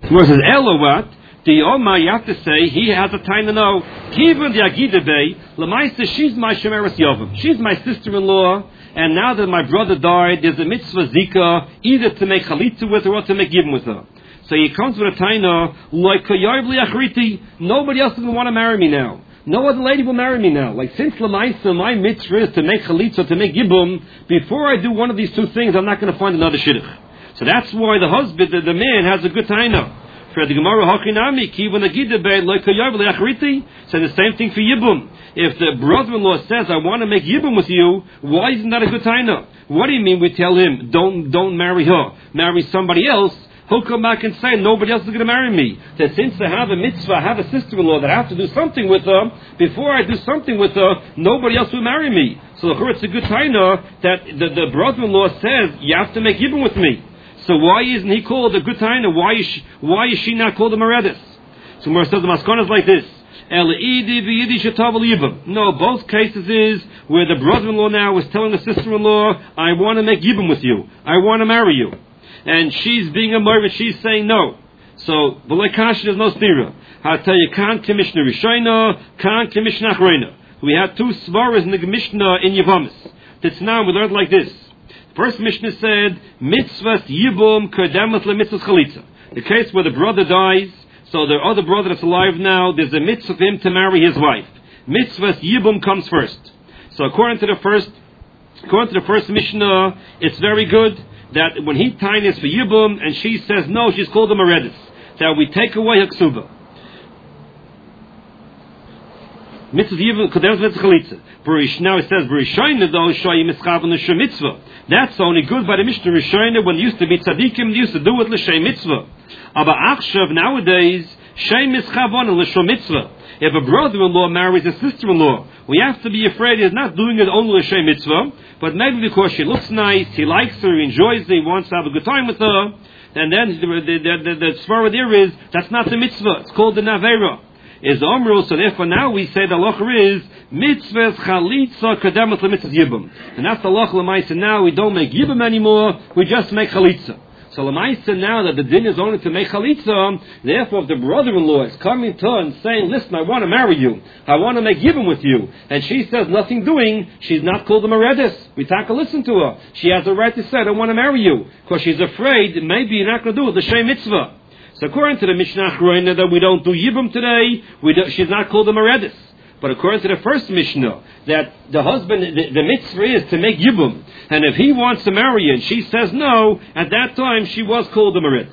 Where it says Elowat, the Oma, you have to say he has a time to know. Kivan the Agida Bay, Lamaisa, she's my Shemeres Yovam. She's my sister-in-law, and now that my brother died, there's a mitzvah zika, either to make chalitza with her or to make yibum with her. So he comes with a taina, like nobody else is going to want to marry me now. No other lady will marry me now. Like, since Lamaisa, my mitzvah is to make chalitza, to make yibum, before I do one of these two things, I'm not going to find another shidduch. So that's why the husband, the man, has a good taina. For the Gemara, Hachinami, Kivan Agida Bay, like so the same thing for yibum. If the brother-in-law says, I want to make yibum with you, why isn't that a good taina? What do you mean we tell him, don't marry her, marry somebody else? He'll come back and say, nobody else is going to marry me. That since I have a mitzvah, I have a sister-in-law that I have to do something with her, before I do something with her, nobody else will marry me. So it's a good taina that the brother-in-law says, you have to make yibum with me. So why isn't he called a good taina? Why is she not called a meredith? So Gemara says the maskana is like this. No, both cases is where the brother-in-law now is telling the sister-in-law, I want to make yibum with you. I want to marry you. And she's being a meredith, she's saying no. So, B'lai there's no stira. I'll tell you, Kan Commissioner Rishayna, Kan Commissioner Achrayna. We had two svaras in the Mishnah in Yavamis. That's now we learned like this. First Mishnah said, mitzvahs yibum kodemet lemitzvahs chalitza. The case where the brother dies, so the other brother that's alive now, there's a mitzvah for him to marry his wife. Mitzvahs yibum comes first. So according to the first Mishnah, it's very good that when he tainis for yibum and she says no, she's called a meredith. That we take away her ksuba. Mitzvah yibum kodemet mitzvah chalitza. Now it says, B'rishayna though, shoyi mischav on the mitzvah. That's only good by the Mishnah Rishayna when they used to be tzaddikim, they used to do it l'shem mitzvah. Aber achshav nowadays, shem mischav on l'shem mitzvah. If a brother-in-law marries a sister-in-law, we have to be afraid he's not doing it only l'shem mitzvah, but maybe because she looks nice, he likes her, he enjoys her, he wants to have a good time with her, and then the svara there is, that's not the mitzvah, it's called the navera. Is the Omru, so therefore now we say the halacha is mitzvahs chalitza kademet lemitzvahs yibum, and that's the halacha l'maisa. Now we don't make yibum anymore; we just make chalitza. So l'maisa now that the din is only to make chalitza, therefore if the brother-in-law is coming to her and saying, "Listen, I want to marry you, I want to make yibum with you," and she says nothing doing, she's not called a meredith. We take a listen to her. She has the right to say, "I don't want to marry you," because she's afraid maybe you're not going to do it the shem mitzvah. So according to the Mishnah Achrayna that we don't do yibum today, she's not called a meredith. But according to the first Mishnah, that the husband, the mitzvah is to make yibum, and if he wants to marry you and she says no, at that time she was called a meredith.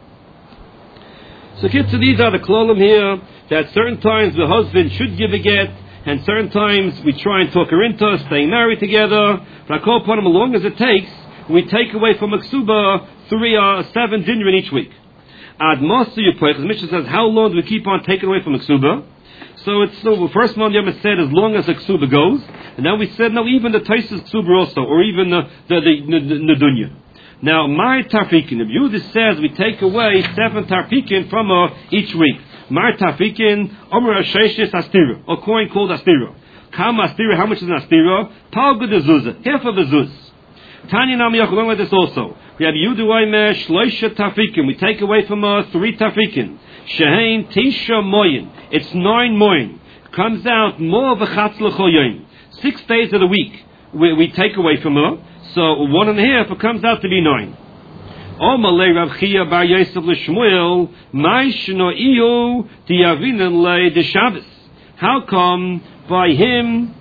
So these are the klolim here, that certain times the husband should give a get, and certain times we try and talk her into staying married together. But I call upon him as long as it takes, we take away from a ksuba 7 dinner each week. Ad Mosu Yupoich, the Mishnah says, how long do we keep on taking away from a ksuba? So the first one Yom said, as long as the ksuba goes, and then we said, no, even the Taisus ksuba also, or even the Nedunya. Now, my tarfikin, if Yudis says we take away 7 tarfikin from each week. My tarfikin, Omer Asheshis Astira, a coin called Astira. Kam Astira, how much is an Astira? Palga de Zuzah, half of a Zuz. Tanya Nam Yachol, like this also. We have Yuduayme Shloisha Tafikin. We take away from 3 Tafikin. Shehain Tisha Moyin. It's 9 Moyin. Comes out more v'chatz l'chol yom. 6 days of the week we take away from her. So 1.5, it comes out to be 9. Omalei Rav Chia Bar Yosef l'Shmuel Ma'ishno Iyu Diavinen Le de Shabbos. How come by him?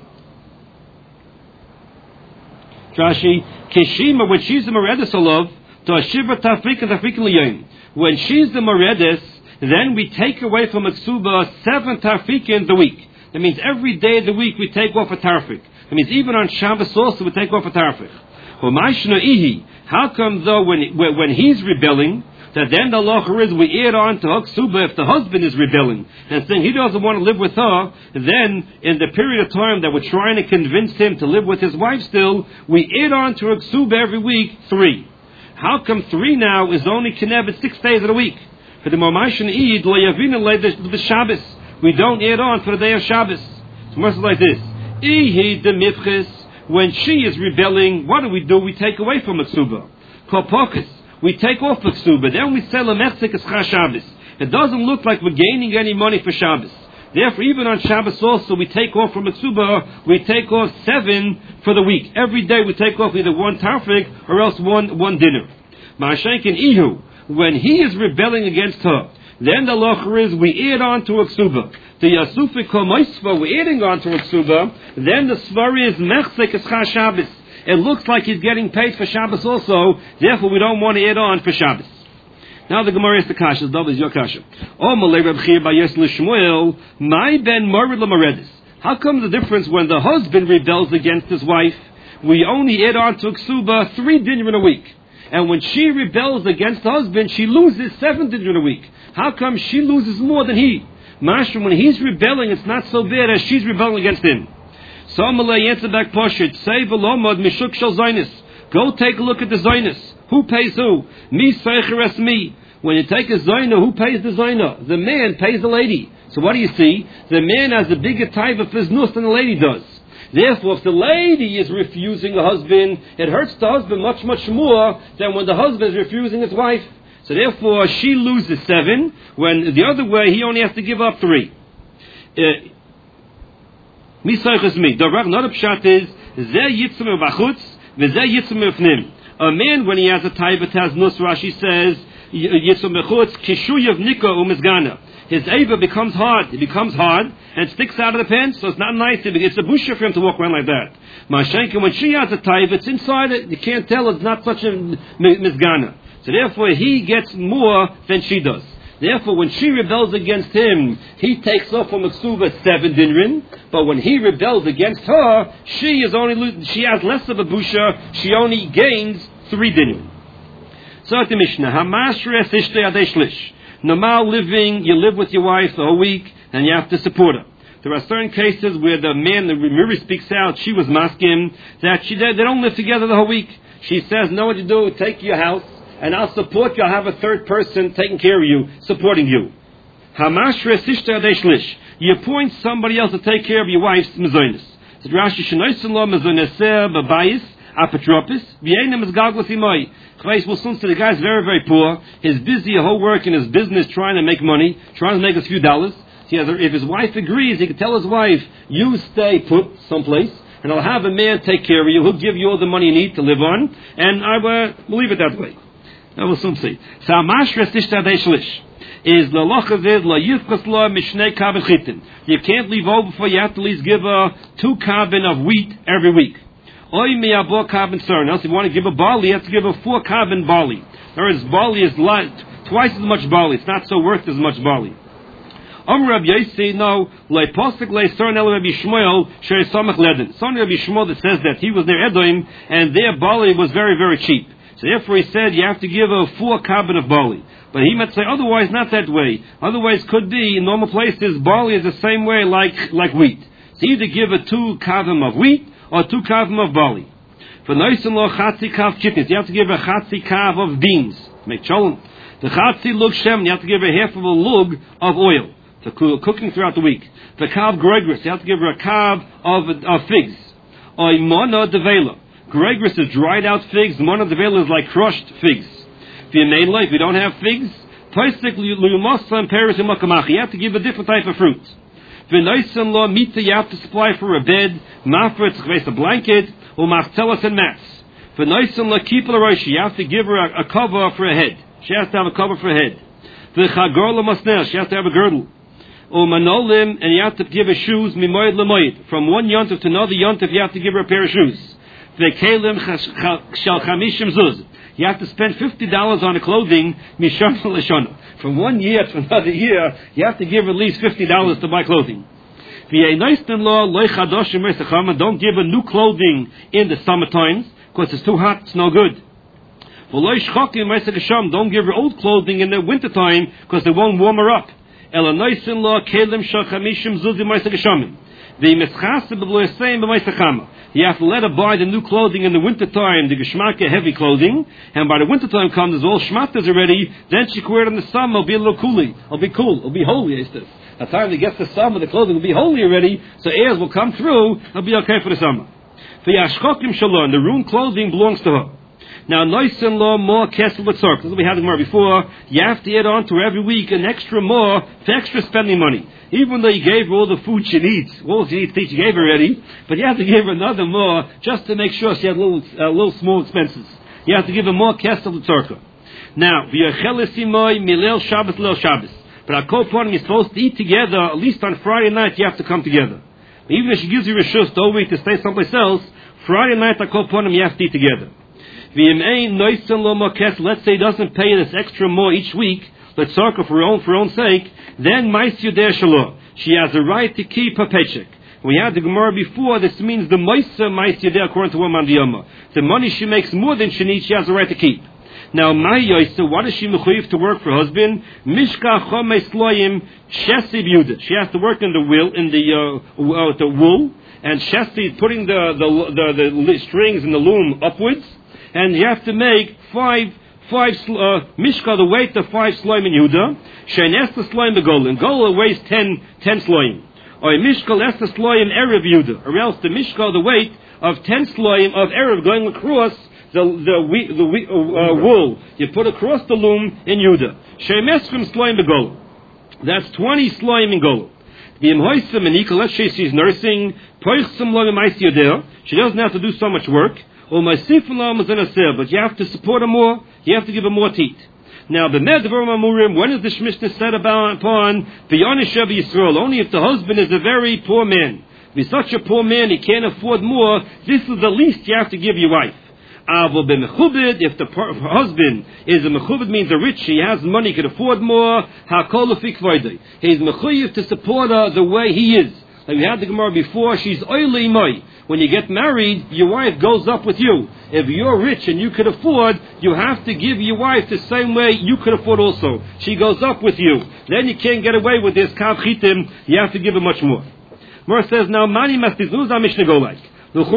Rashi, Kishima, when she's the Meredith Olav, to Ashiva Tafrik and Tafrik Liyom. When she's the Meredith, then we take away from a ksuba 7 Tafrikin a week. That means every day of the week we take off a Tafrik. That means even on Shabbos also we take off a Tafrik. How come though when he's rebelling, that then the halacha is we add on to Haksuba if the husband is rebelling and saying he doesn't want to live with her, then in the period of time that we're trying to convince him to live with his wife still, we add on to Haksuba every week 3. How come 3 now is only Kenevet 6 days of the week? For the Momashin Eid, the Shabbos. We don't add on for the day of Shabbos. So it's like this. When she is rebelling, what do? We take away from Haksuba. Kolpokus. we take off the ksuba. Then we sell a mechzik as Shabbos. It doesn't look like we're gaining any money for Shabbos. Therefore, even on Shabbos also, we take off from a ksuba, we take off 7 for the week. Every day we take off either 1 tarfik or else one dinner. Ma'ashenkin Ihu, when he is rebelling against her, then the locher is we add on to a ksuba. The Yasufik Kol Moisva, we're adding on to a ksuba. Then the svar is mechzik es Shabbos. It looks like he's getting paid for Shabbos also. Therefore, we don't want to add on for Shabbos. Now the Gemara is the kasha. The double is your kasha. Oh, Malay Reb Chia by Yosef Shmuel, my ben Morid Lamaredis. How come the difference when the husband rebels against his wife? We only add on to ksuba 3 dinar in a week. And when she rebels against the husband, she loses 7 dinar in a week. How come she loses more than he? Mashra, when he's rebelling, it's not so bad as she's rebelling against him. So Malay answer back Poshet, say Velomad Mishuk Shal Zainis. Go take a look at the Zainis. Who pays who? Me Seicher es me. When you take a Zaina, who pays the Zaina? The man pays the lady. So what do you see? The man has a bigger type of business than the lady does. Therefore, if the lady is refusing the husband, it hurts the husband much, much more than when the husband is refusing his wife. So therefore, she loses 7, when the other way, he only has to give up 3. Misaychus me. Another pshat is, Zeh yitzum b'chutz, v'zeh yitzum b'fnim. A man, when he has a taiva taz nus, Rashi says, yitzum b'chutz, kishuyav nika umizgana. His eva becomes hard. It becomes hard and sticks out of the pants, so it's not nice. It's a busha for him to walk around like that. Mashenka, when she has a taiva, it's inside it. You can't tell. It's not such a mizgana. So therefore, he gets more than she does. Therefore, when she rebels against him, he takes off from a ksuba 7 dinrin. But when he rebels against her, she has less of a busha. She only gains 3 dinrin. So the Mishnah, Hamashre Sishte Adeshlish. Normal living, you live with your wife the whole week, and you have to support her. There are certain cases where the man, the Miri speaks out, she was masking, that they don't live together the whole week. She says, know what you do, take your house, and I'll support you. I'll have a third person taking care of you, supporting you. Hamashre Sishta Adeshlish. You appoint somebody else to take care of your wife's mezonis. So Rashi Shenoisen Lo Mezoneser Babayis Apotropis V'yenem is Gaglas Imoi. The guy's very, very poor. He's busy a whole work in his business trying to make money, trying to make a few dollars. If his wife agrees, he can tell his wife, you stay put someplace, and I'll have a man take care of you. He'll give you all the money you need to live on, and I will leave it that way. That will soon see. So Amashres Tishtadeshlish is the lochavid la yifkas la mishnei kabin chitin. You can't leave over for you have to at least give 2 kabin of wheat every week. Oy miyabo kabin sir. Else if you want to give a barley, you have to give a 4 kabin barley. Whereas barley is twice as much barley. It's not so worth as much barley. Rabbi Yossi, no, like posik le sir el Rabbi Shmuel shei samach leden. Son Rabbi Shmuel that says that he was near Edom and their barley was very, very cheap. So therefore he said you have to give a 4 kabin of barley. But he might say otherwise not that way. Otherwise could be in normal places barley is the same way like wheat. So either give a 2 kabin of wheat or 2 kavim of barley. For noisim lo chatzi kav chickens, you have to give a chatzi kav of beans. Make cholent. The chatzi lug shem, you have to give a half of a lug of oil for cooking throughout the week. For kav gregris, you have to give her a kav of figs. Or mona devela. Gregris is dried out figs. Mona devela is like crushed figs. If you made life, you don't have figs. You have to give a different type of fruit. V'noisen lo mita, you have to supply for a bed, mafret, a blanket, or machzelas and mats. V'noisen lo kipel roishi, you have to give her a cover for a head. She has to have a cover for a head. V'chagor lo masner, she has to have a girdle. Or manolim, and you have to give her shoes, mimoid lemoid. From one yontif to another yontif, you have to give her a pair of shoes. V'kelim shal chamishim zuz. You have to spend $50 on a clothing, mishana l'shana. From one year to another year, you have to give at least $50 to buy clothing. Don't give a new clothing in the summer times, because it's too hot, it's no good. Don't give her old clothing in the winter time, because it won't warm her up. You have to let her buy the new clothing in the winter time, the geshmaka heavy clothing, and by the winter time comes, there's all shmatas already, then she can wear it in the summer, it'll be a little cooly, it'll be cool, it'll be holy, by the time it gets to summer, the clothing will be holy already, so airs will come through, it'll be okay for the summer. For Yashchokim Shalom, the ruined clothing belongs to her. Now, Noisin-law, more Kessel with Tzorka. This is what we had in Gemara before. You have to add on to every week an extra more for extra spending money. Even though you gave her all the food she needs, all she needs to eat, you gave her already, but you have to give her another more just to make sure she had little small expenses. You have to give her more Kessel with Tzorka. Now, V'yachel milel Shabbos lel Shabbos. But at Kol Ponim, you're supposed to eat together, at least on Friday night, you have to come together. Even if she gives you reshus the whole week to stay someplace else, Friday night at Kol Ponim, you have to eat together. Let's say he doesn't pay this extra more each week, let's talk for her own sake, then she has a right to keep her paycheck. We had the Gemara before, this means the Maisa according to Woman Diyama. The money she makes more than she needs, she has a right to keep. Now, what is she mechuyev to work for her husband? Mishka chomes loyim shesi b'yuda. She has to work in the wool, and shesi putting the strings in the loom upwards, and you have to make five mishka, the weight of 5 sloim in Yehuda. Sheines the sloim the gola. And gola weighs 10 sloim. Or mishka less the sloim erev Yehuda. Or else the mishka, the weight of 10 sloim of erev going across the wool. You put across the loom in Yehuda. Sheines from sloim the gola. That's 20 sloim in gola. Let's say she's nursing. She doesn't have to do so much work. But you have to support her more, you have to give her more to eat. Now, when is the Mishnah said upon Yisrael? Only if the husband is a very poor man. If he's such a poor man, he can't afford more, this is the least you have to give your wife. If the husband is a mechubed, means a rich, he has money, he can afford more, he's mechuyev to support her the way he is. Like we had the Gemara before, she's oily moi. When you get married, your wife goes up with you. If you're rich and you could afford, you have to give your wife the same way you could afford also. She goes up with you. Then you can't get away with this kav chitim. You have to give her much more. Gemara says, now, mani mastis, who's our Mishnah go like? Not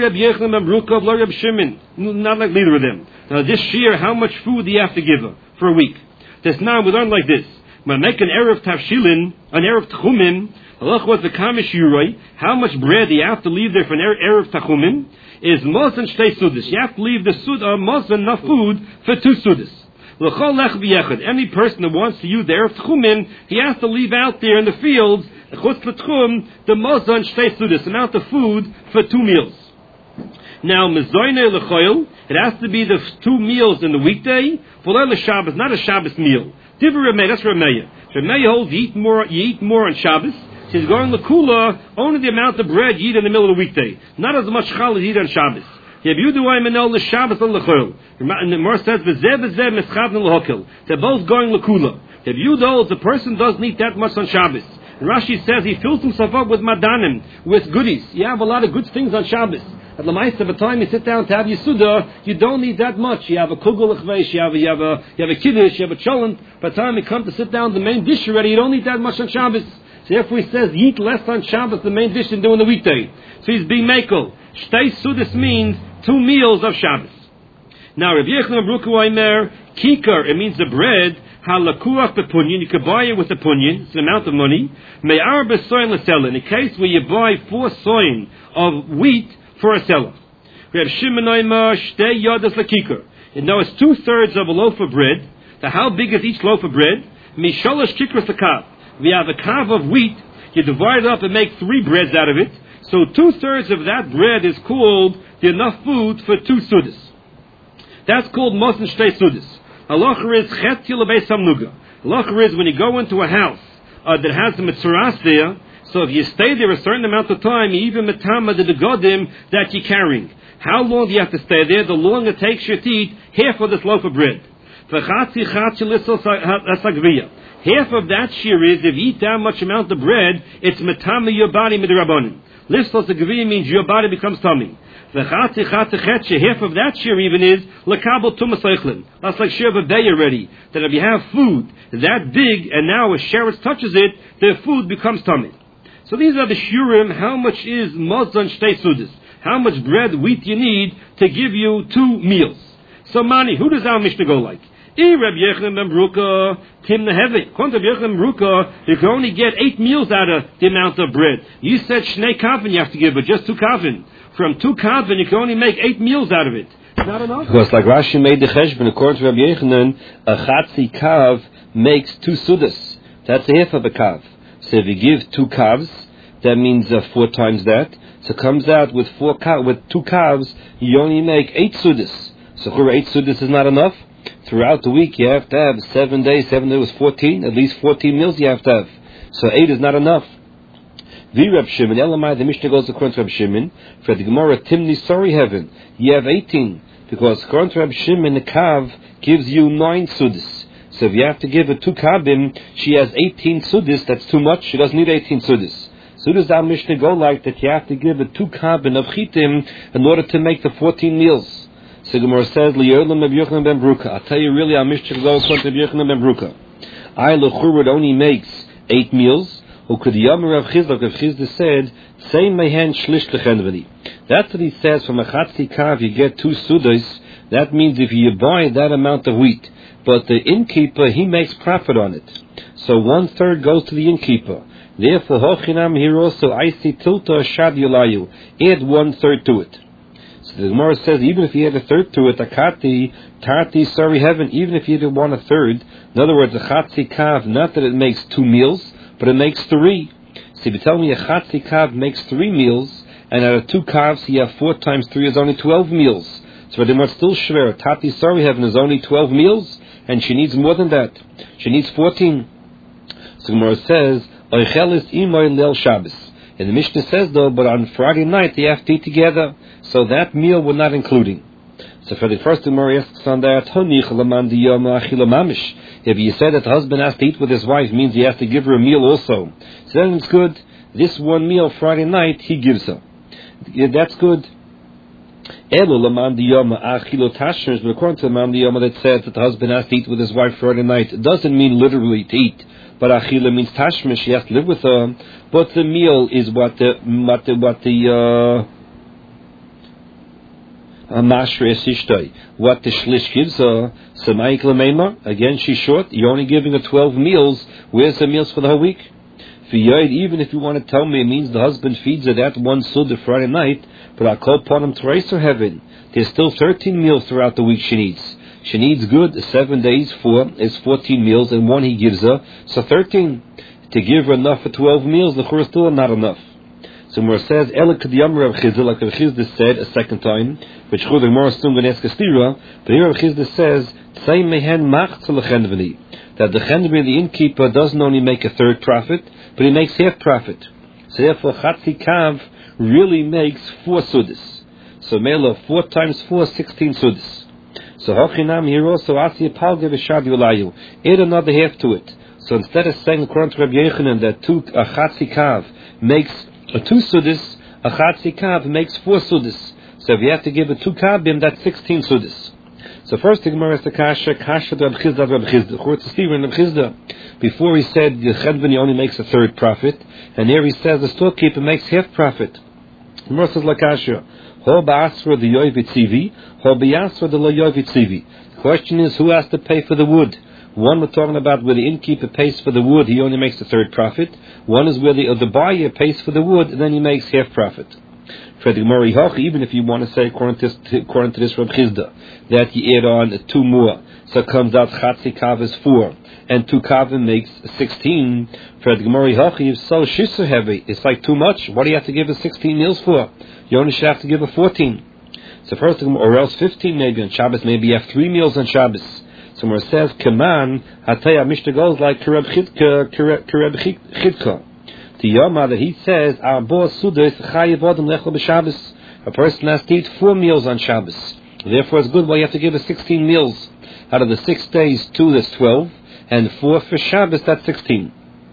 like neither of them. Now, this year, how much food do you have to give her for a week? This now, we learn like this. When make an erev tavshilin, an erev tchumin, how much bread do you have to leave there for an erev tachumin? Is mozen shtei sudas. You have to leave the mozen, enough food for 2 sudas. Any person that wants to use the erev tachumin, he has to leave out there in the fields the mozen shtei sudas, amount of food for 2 meals. Now, mezoyne lechoil, it has to be the 2 meals in the weekday. For Shabbos, not a Shabbos meal. Divrei Rameya, that's Rameya. Rameya holds you eat more on Shabbos. She's going to kula, only the amount of bread you eat in the middle of the weekday. Not as much chal as you eat on Shabbos. They're both going lakula. If you know the person doesn't eat that much on Shabbos. And Rashi says he fills himself up with madanim, with goodies. You have a lot of good things on Shabbos. At Lamaisa, by the time you sit down to have Yisuda, you don't need that much. You have a kugel l'chveish, you have a kiddush, you have a cholent. By the time you come to sit down, the main dish already, you don't need that much on Shabbos. So therefore he says, eat less on Shabbos, the main dish, than doing the weekday. So he's being makel. Shtei sudas means 2 meals of Shabbos. Now, Rav Yechon Baruch Oimer, kikar, it means the bread, halakuach bepunyin, you could buy it with a punyin, it's an amount of money. Me'ar besoin l'sela, in a case where you buy 4 soin of wheat for a seller. Rav Shimon Oimer, shtei yodas l'kikar. And now it's 2/3 of a loaf of bread. So how big is each loaf of bread? Misholosh kikras l'kav. We have a kav of wheat, you divide it up and make 3 breads out of it. So 2/3 of that bread is called enough food for 2 sudas. That's called mosen shtei sudas. Halacha is chet yilabei samnuga. Halacha is when you go into a house that has the mitzaras there, so if you stay there a certain amount of time, you even metama the godim that you're carrying. How long do you have to stay there? The longer it takes you to eat half of this loaf of bread. Half of that shear is, if you eat that much amount of bread, it's metama your body midrabanim. Listos the gaviyah means your body becomes tummy. Half of that shear even is lekabel tumas eichlin. That's like shear of a bay already. That if you have food that big and now a sheretz touches it, the food becomes tummy. So these are the shiurim. How much is mazon shtei sudas? How much bread, wheat you need to give you 2 meals? So mani, who does our Mishnah go like? Reb Yechon ben Bruka, Tim Nehevik. According to Reb Yechon ben Bruka, you can only get 8 meals out of the amount of bread. You said shnei kavin you have to give, but just 2 kavin. From 2 kavin, you can only make 8 meals out of it. Not enough. Because like Rashi made the cheshbon, according to Rabbi Yechanan, a chatzi kav makes 2 sudas. That's a half of a kav. So if you give 2 kavs, that means 4 times that. So it comes out with 2 kavs, you only make 8 sudas. So 8 sudas is not enough. Throughout the week, you have to have 7 days. 7 days was 14. At least 14 meals you have to have. So 8 is not enough. The Reb Shimon, Elamai, the Mishnah goes according to Reb Shimon. For the Gemara, Timni, sorry heaven, you have 18. Because according to Reb Shimon, the kav gives you 9 sudas. So if you have to give her 2 kavim, she has 18 sudas. That's too much. She doesn't need 18 sudas. So does our Mishnah go like that? You have to give her 2 kavim of chitim in order to make the 14 meals. So Gemara says, Li'olam Reb Yochanan ben Bruka. I'll tell you really, our Mishnah goes according to Reb Yochanan ben Bruka. I L'churud only makes 8 meals. Who could Yom Rav Chizda? Rav Chizda said, "Say my hand shlish lechenveli." That's what he says. From a chatzi kav, you get 2 sudas. That means if you buy that amount of wheat, but the innkeeper he makes profit on it, so 1/3 goes to the innkeeper. Therefore, hochinam here also I see tilta shad yulayu. Add 1/3 to it. So the Gemara says, even if you add 1/3 to it, akati tarti sorry heaven. Even if you did 1/3, in other words, a chatzi kav, not that it makes 2 meals. But it makes 3. So if you tell me a chatzi kav makes 3 meals, and out of 2 kavs you have 4 times 3 is only 12 meals. So the Gemara still shver. Tati sorry heaven is only 12 meals, and she needs more than that. She needs 14. So the Gemara says, Oichelis imoy leil Shabbos. And the Mishnah says though, but on Friday night they have to eat together. So that meal we're not including. So for the first Gemara asks on that, if you say that the husband has to eat with his wife, means he has to give her a meal also. So then it's good. This one meal Friday night he gives her. Yeah, that's good. But according to the man that says that the husband has to eat with his wife Friday night, it doesn't mean literally to eat. But achila means tashmish, she has to live with her. But the meal is what the what the shlish gives her. Again, she's short. You're only giving her 12 meals. Where's the meals for the whole week? Even if you want to tell me it means the husband feeds her that 1 suda Friday night, but I call upon him to raise her heaven. There's still 13 meals throughout the week she needs. She needs good 7 days, 4 is 14 meals, and 1 he gives her, so 13. To give her enough for 12 meals, the chur is still not enough. So Gemara says, like Rav Chizda said a second time, which the Gemara is still going to ask a stira, but here Rav Chizda says, that the chenveli, the innkeeper, doesn't only make a 1/3 profit, but he makes half profit. So therefore, chatzi kav really makes 4 sudas. So mela 4 times 4, 16 sudas. So hochinam here also asi palge v'shad yulayu. Add another half to it. So instead of saying according to Rabbi Yechanan that a chatzi kav makes 2 sudas, a chatzi kav makes 4 sudas. So if you have to give a 2 kavim, that's 16 sudas. So first the Gemara is the kasha Reb Chizda, Reb Chizda. Chortz Stephen Reb Chizda. Before he said the chenveni only makes a 1/3 profit, and here he says the storekeeper makes half profit. The Gemara says la kasha. Ho ba'asra the yoyvitzivi, ho ba'asra the lo yoyvitzivi. The question is, who has to pay for the wood? One we're talking about where the innkeeper pays for the wood, he only makes a 1/3 profit. One is where the buyer pays for the wood, and then he makes half profit. For the Gemara, even if you want to say according to this Reb Chizda, that you add on 2 more, so it comes out chatzi kav is 4, and 2 kavim makes 16. For the Gemara, if so shisu heavy, it's like too much. What do you have to give us 16 meals for? You only should have to give her 14. So first, or else 15 maybe on Shabbos. Maybe you have 3 meals on Shabbos. So where it says Kaman, Hataya Mishnah goes like Kereb Chidka. The Yoma that he says, a person has to eat 4 meals on Shabbos. Therefore, it's good. Well, you have to give us 16 meals. Out of the 6 days, 2 that's 12, and 4 for Shabbos, that's 16.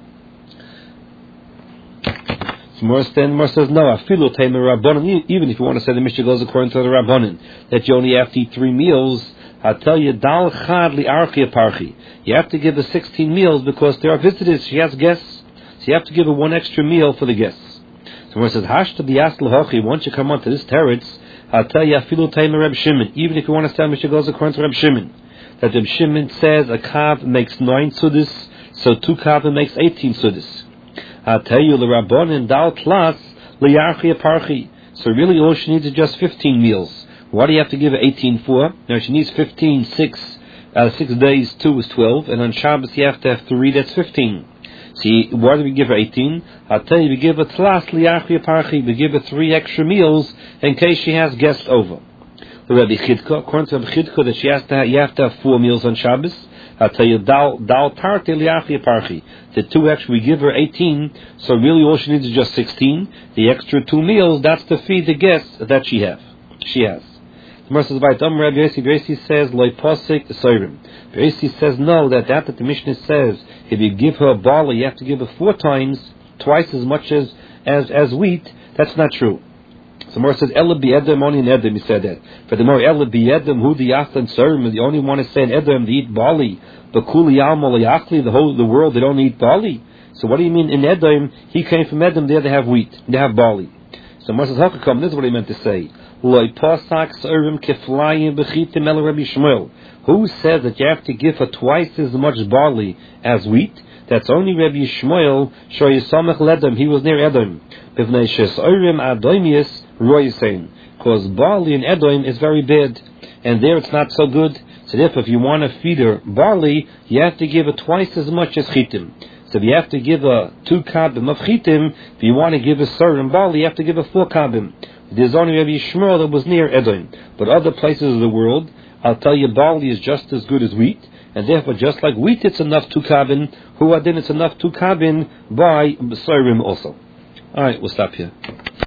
So More says, no, even if you want to say the Mishnah goes according to the Rabbanan, that you only have to eat 3 meals, I'll tell you, dal chad li archi parchi. You have to give us 16 meals because there are visitors. She has guests. So you have to give her 1 extra meal for the guests. So when it says, Hashta b'yas l'hochi, once you come onto this teretz, I'll tell you, afilu taima Reb Shimon, even if you want to say Mishnah goes according to Reb Shimon, that Reb Shimon says a kav makes 9 sudas, so 2 kav makes 18 sudas. I'll tell you, the Rabbanan dal tlas li archi parchi. So really all she needs is just 15 meals. Why do you have to give her 18 for? Now she needs 15, 6 days, 2 is 12, and on Shabbos you have to have 3, that's 15. See, why do we give her 18? I'll tell you, we give her tlas liachli parchi, we give her 3 extra meals in case she has guests over. Rabbi Chidka, according to Rabbi Chidka, that you have to have 4 meals on Shabbos. I'll tell you, dal tarte liachli parchi. The 2 extra, we give her 18, so really all she needs is just 16. The extra 2 meals, that's to feed the guests that she has. The Gemara says, Rabbi Yossi says, Loi posik soirim. Rabbi Yossi says, no, that the Mishnah says, if you give her a barley, you have to give her 4 times, twice as much as wheat. That's not true. So Gemara says, Ela bi'edem, only in Edom he said that. But the more Ela bi'edem, hu diyachta and soirim, the only one is saying Edom, they eat barley. But kuli yalmo liyachli, the world, they don't eat barley. So what do you mean in Edom? He came from Edom, there they have wheat, they have barley. So Gemara says, Hakakam, this is what he meant to say. Who says that you have to give her twice as much barley as wheat? That's only Rabbi Shmuel. He was near Edom. Because barley in Edom is very bad, and there it's not so good. So therefore, if you want to feed her barley, you have to give her twice as much as chitim. So if you have to give her 2 kabim of chitim, if you want to give her certain barley, you have to give her 4 kabim. There's only Rabbi Shmuel that was near Edom. But other places of the world, I'll tell you, barley is just as good as wheat, and therefore, just like wheat, it's enough 2 kabin. Huadin, it's enough 2 kabin by Sorim also. Alright, we'll stop here.